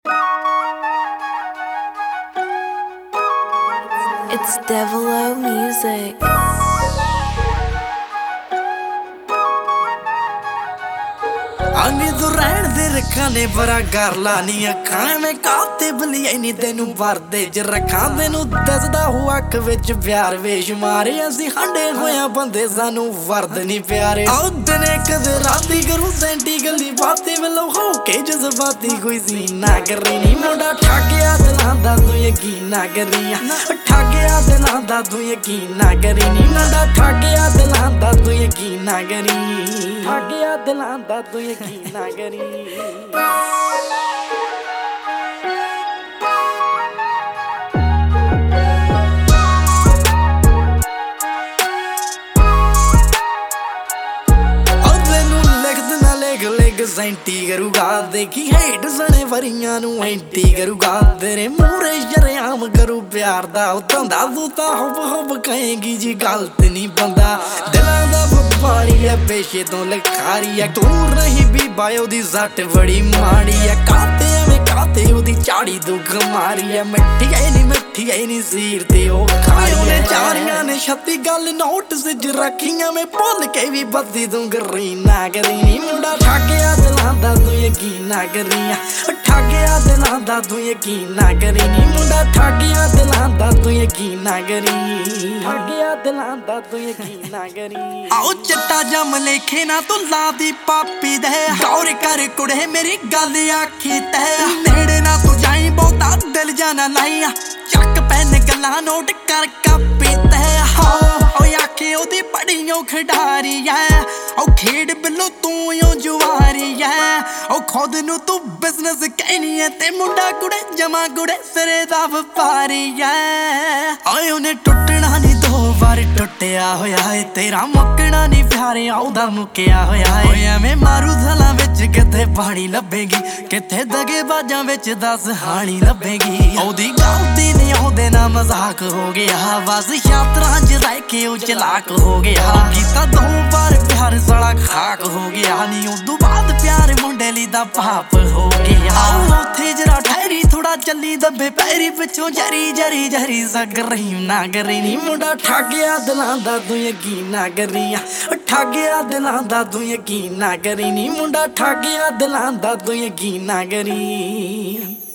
It's Devilo Music. आनी तू रहन दे रखा ने बरा कर लानी अखां में काते बलिए नी तेनू भरदे च रखा तेनू दसदा हुआ अख विच प्यार बेशुमारे असी हंडे होया बंदे सानू वर्द नी प्यारे आओ दिने कदे राती करूं सेंटी गली बातें वेलो हो के जज्बाती कोई सीन ना करी नी मुंडा ठगिया दिलां दा तू यकीन ना करिया ठगिया दिलां दा तू यकीन ना करी नी मुंडा ठगिया दिलां दा तू यकीन ना करी ठगिया दिलां दा तू यकीन ना करी सेंटी करूगा देखी हेट सने वरियां नू एंटी करूगा तेरे मूरे शरेआम करू प्यार दा धंधा तू तां हुब हुब कहेगी जी गलत नहीं बंदा दिलां दा व्यापारी है पेशे तो लिखारी है दूर नहीं भी बायो दी सट बड़ी माड़ी है काते में काते ओदी चाड़ी दुख मारी है मिठी है नी सीर ते ओ खाड़ी ने चारियां ने 36 गल नोट सिज रखियां में भुल के भी बद्दी तू गरी ना करी नी मुंडा ठगिया दिलां दा तू यकीन ना करिया ठगिया दिलां दा तू यकीन ना करी नी मुंडा ठगिया दिलां दा तू यकीन ना करी ठगिया दिलां दा तू यकीन ना करी आओ चिट्टा जम लेखे ना तू ला दी पापी दे गौर कर कुड़े मेरी गल आखी ते नेड़े ना तू जाई बहुता दिल जाना लाइया चक पैन गल्ला नोट कर कापी ते हो आखे ओदी बड़ियों खिडारी है ओ खेड बिलो तू यो जुआरी है ओ खुद नू तू बिजनेस कहनी है ते मुंडा कुड़े जमा कुड़े सिरे दा व्यापारी है ओए उन्हें टुटना नहीं दो बार टुटिया होया है तेरा मुकना नहीं प्यारे आउदा मुकिया होया है ओए एवें मारू थला विच किथे पानी लभेगी किथे दगे बाजां विच 10 हानी लभेगी ओदी गलती नहीं ओदे ना मजाक हो गया बस यात्रा च रह के ओ चलाक हो गया कीता 2 बार प्यार साला खाक हो गया नी उदू बाद प्यार मुंडेली दा पाप हो गया उथे जरा ठहरी थोड़ा चली दबे पैरी पिछों जरी जरी जरी सग रही ना करी नी मुंडा ठगिया दिलां दा तू यकीन ना करिया ठगिया दिलां दा तू यकीन ना करी नी मुंडा ठगिया दिलां दा तू यकीन ना करी